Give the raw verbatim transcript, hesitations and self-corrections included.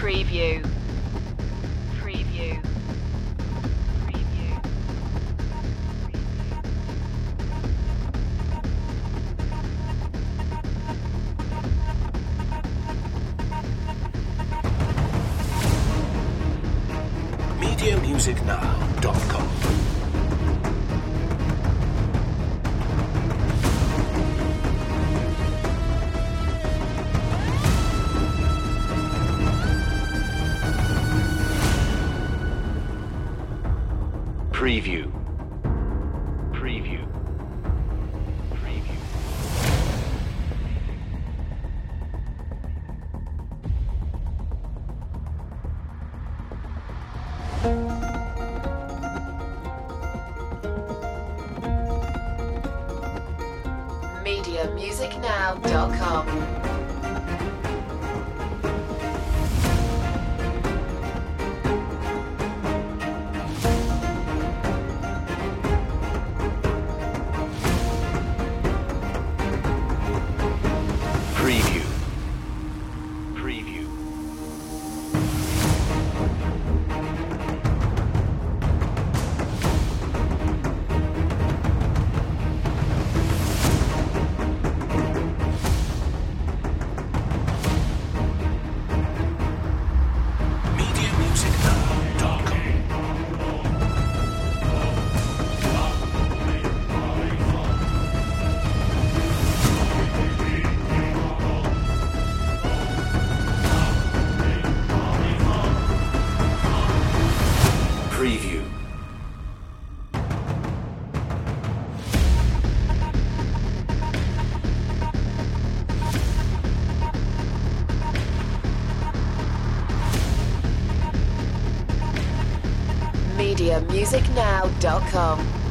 Preview. Preview. Preview. media music now dot com. Preview. Preview. Preview. media music now dot com. Preview. Preview. media music now dot com. Preview. media music now dot com.